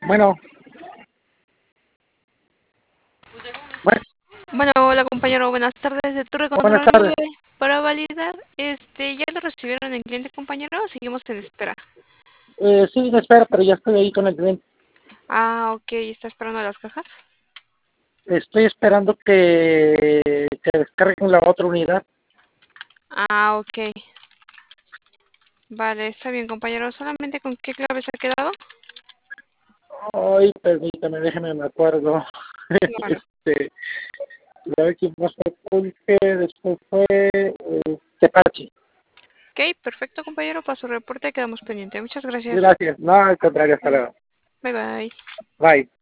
Bueno, bueno, Bueno, hola compañero, buenas tardes. De Torre buenas Control tardes. 9 para validar, ¿ya lo recibieron el cliente compañero o seguimos en espera? Sí, espera, pero ya estoy ahí con el cliente. Ah, ok, ¿está esperando las cajas? Estoy esperando que descarguen la otra unidad. Ah, ok. Vale, está bien compañero. ¿Solamente con qué clave se ha quedado? Ay, permítame, déjeme, me acuerdo. Claro. La vez que más fue Pulque, después fue Tepache. Ok, perfecto compañero. Para su reporte quedamos pendientes. Muchas gracias. Gracias. No, al contrario, hasta luego. Bye bye. Bye.